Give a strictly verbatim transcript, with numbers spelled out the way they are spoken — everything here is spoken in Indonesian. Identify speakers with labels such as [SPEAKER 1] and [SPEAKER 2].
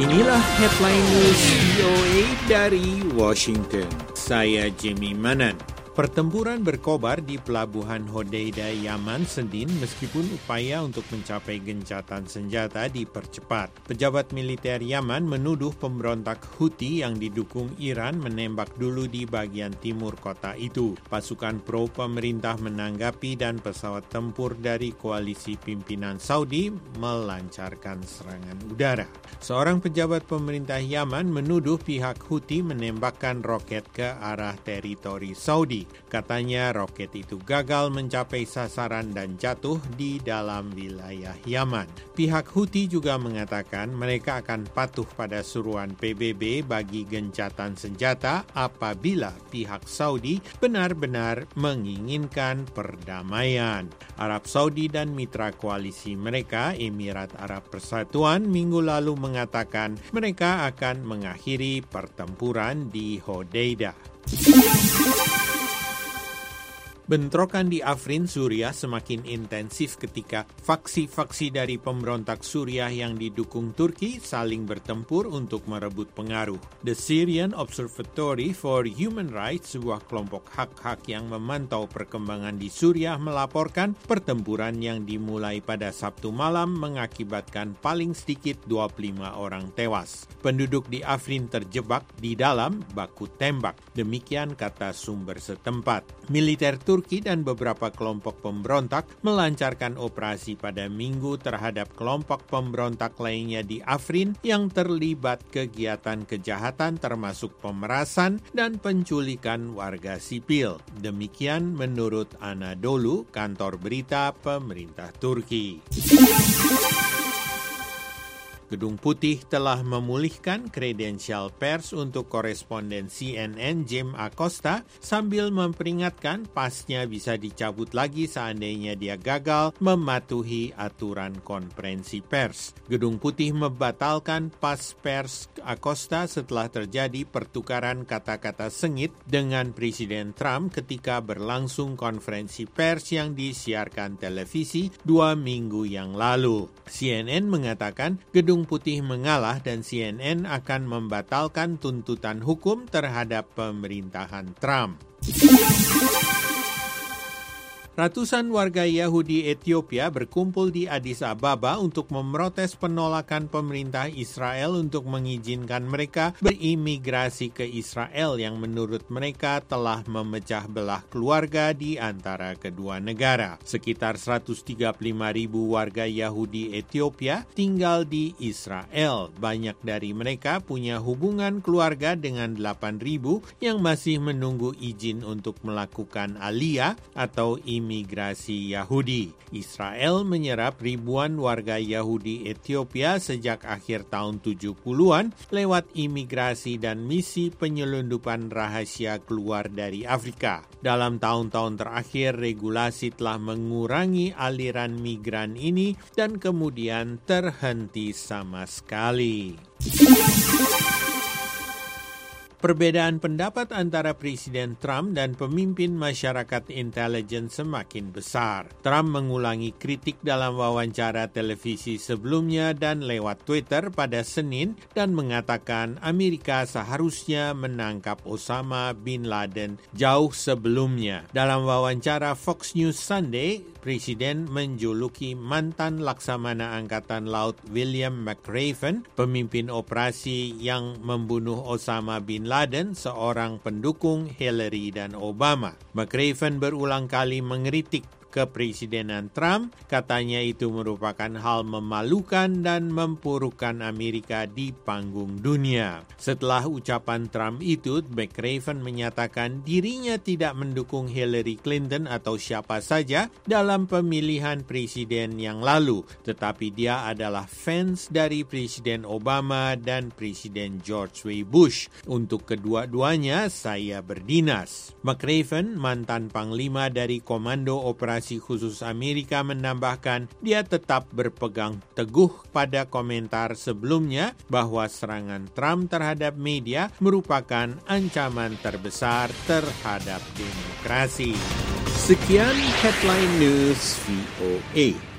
[SPEAKER 1] Inilah headline news V O A dari Washington. Saya Jimmy Manan. Pertempuran berkobar di pelabuhan Hodeida, Yaman, Senin meskipun upaya untuk mencapai gencatan senjata dipercepat. Pejabat militer Yaman menuduh pemberontak Houthi yang didukung Iran menembak dulu di bagian timur kota itu. Pasukan pro pemerintah menanggapi dan pesawat tempur dari koalisi pimpinan Saudi melancarkan serangan udara. Seorang pejabat pemerintah Yaman menuduh pihak Houthi menembakkan roket ke arah teritori Saudi. Katanya roket itu gagal mencapai sasaran dan jatuh di dalam wilayah Yaman. Pihak Houthi juga mengatakan mereka akan patuh pada suruhan P B B bagi gencatan senjata apabila pihak Saudi benar-benar menginginkan perdamaian. Arab Saudi dan mitra koalisi mereka, Emirat Arab Persatuan, minggu lalu mengatakan mereka akan mengakhiri pertempuran di Hodeida. Bentrokan di Afrin, Suriah semakin intensif ketika faksi-faksi dari pemberontak Suriah yang didukung Turki saling bertempur untuk merebut pengaruh. The Syrian Observatory for Human Rights, sebuah kelompok hak-hak yang memantau perkembangan di Suriah, melaporkan pertempuran yang dimulai pada Sabtu malam mengakibatkan paling sedikit dua puluh lima orang tewas. Penduduk di Afrin terjebak di dalam baku tembak. Demikian kata sumber setempat. Militer Turki dan beberapa kelompok pemberontak melancarkan operasi pada Minggu terhadap kelompok pemberontak lainnya di Afrin yang terlibat kegiatan kejahatan termasuk pemerasan dan penculikan warga sipil. Demikian menurut Anadolu, kantor berita pemerintah Turki. Gedung Putih telah memulihkan kredensial pers untuk koresponden C N N James Acosta sambil memperingatkan pasnya bisa dicabut lagi seandainya dia gagal mematuhi aturan konferensi pers. Gedung Putih membatalkan pas pers Acosta setelah terjadi pertukaran kata-kata sengit dengan Presiden Trump ketika berlangsung konferensi pers yang disiarkan televisi dua minggu yang lalu. C N N mengatakan Gedung Putih mengalah dan C N N akan membatalkan tuntutan hukum terhadap pemerintahan Trump. Ratusan warga Yahudi Ethiopia berkumpul di Addis Ababa untuk memprotes penolakan pemerintah Israel untuk mengizinkan mereka berimigrasi ke Israel yang menurut mereka telah memecah belah keluarga di antara kedua negara. Sekitar seratus tiga puluh lima ribu warga Yahudi Ethiopia tinggal di Israel. Banyak dari mereka punya hubungan keluarga dengan delapan ribu yang masih menunggu izin untuk melakukan aliyah atau imigrasi. Imigrasi Yahudi. Israel menyerap ribuan warga Yahudi Ethiopia sejak akhir tahun tujuh puluhan lewat imigrasi dan misi penyelundupan rahasia keluar dari Afrika. Dalam tahun-tahun terakhir, regulasi telah mengurangi aliran migran ini dan kemudian terhenti sama sekali. Perbedaan pendapat antara Presiden Trump dan pemimpin masyarakat intelijen semakin besar. Trump mengulangi kritik dalam wawancara televisi sebelumnya dan lewat Twitter pada Senin dan mengatakan Amerika seharusnya menangkap Osama bin Laden jauh sebelumnya. Dalam wawancara Fox News Sunday, Presiden menjuluki mantan Laksamana Angkatan Laut William McRaven, pemimpin operasi yang membunuh Osama bin Laden, seorang pendukung Hillary dan Obama. McRaven berulang kali mengkritik kepresidenan Trump, katanya itu merupakan hal memalukan dan mempurukan Amerika di panggung dunia. Setelah ucapan Trump itu, McRaven menyatakan dirinya tidak mendukung Hillary Clinton atau siapa saja dalam pemilihan presiden yang lalu, tetapi dia adalah fans dari Presiden Obama dan Presiden George W. Bush. Untuk kedua-duanya, saya berdinas. McRaven, mantan panglima dari Komando Operasi Khusus Amerika, menambahkan dia tetap berpegang teguh pada komentar sebelumnya bahwa serangan Trump terhadap media merupakan ancaman terbesar terhadap demokrasi. Sekian headline news V O A.